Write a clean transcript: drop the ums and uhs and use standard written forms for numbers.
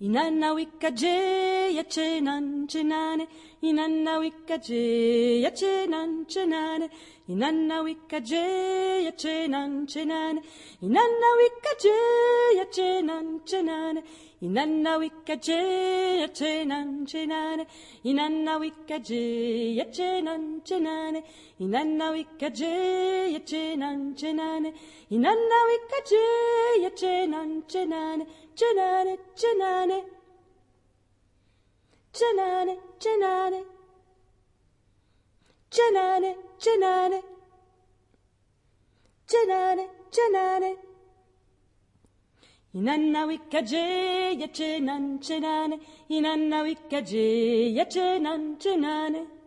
Inanna wicca je ya cenan cenane, inanna wicca je ya cenan cenane, inanna wicca je ya cenan cenane, inanna wicca je ya cenan cenane, inanna wicca je ya cenan cenane, inanna wicca je ya cenan cenane, inanna wicca je ya cenan cenane, inanna wicca je ya cenan cenane, cenane, cenane, cenane, cenane, cenane, cenane, cenane, cenane. Inanna wicca je ya cenan cenane, inanna wicca je ya cenan cenane.